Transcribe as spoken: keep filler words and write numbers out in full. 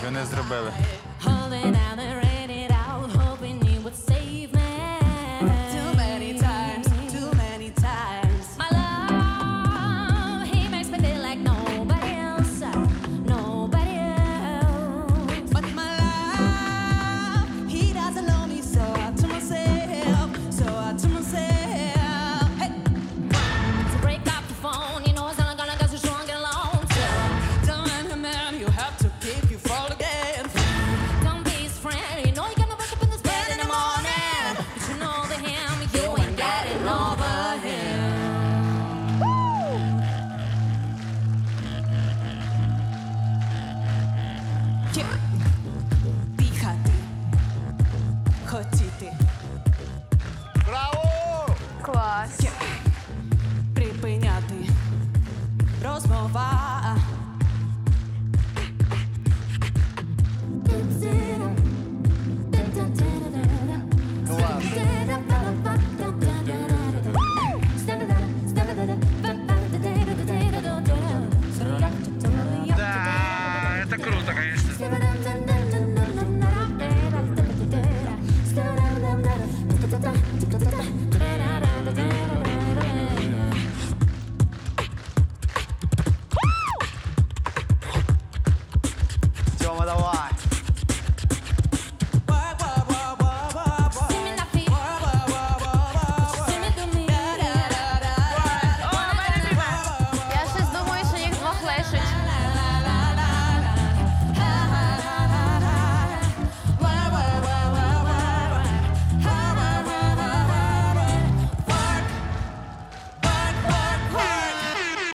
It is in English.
ви не зробили. Holding out and ran it out, hoping you would save me. Too many times, too many times. My love, he makes me feel like nobody else, nobody else. But my love, he doesn't know me, so I to myself, so I to myself. Hey, to break up the phone, you know it's not gonna get so strong and alone. So don't let him in, you have to keep you fall again. Don't be his friend, you know you're gonna wake up in this bed in the morning. But you know that him, you ain't getting over him. Woo! Yeah. Дихати, хотіти. Браво! Клас. Yeah. Припиняти. Розмова. Да, это круто, конечно. Тьома, давай.